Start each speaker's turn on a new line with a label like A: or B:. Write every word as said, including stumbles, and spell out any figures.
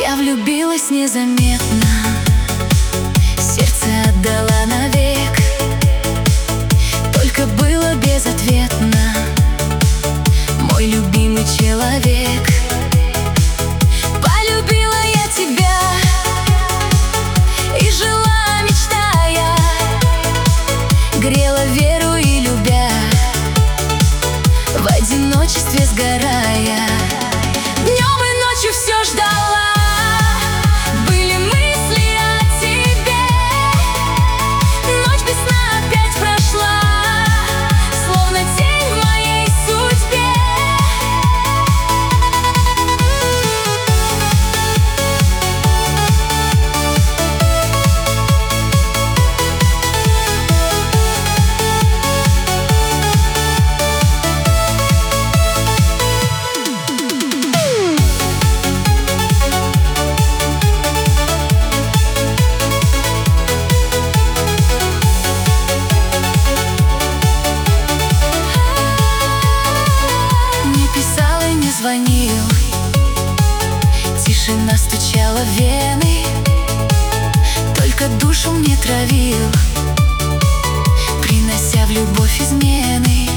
A: Я влюбилась незаметно, сердце отдала навек. Только было безответно, мой любимый человек. Полюбила я тебя и жила, мечтая, грела веру и любя, в одиночестве сгорая. Днем и ночью все ждала, были мысли о тебе. Ночь без сна опять прошла, словно тень в моей судьбе. Звонил, тишина стучала в вены, только душу мне травил, принося в любовь измены.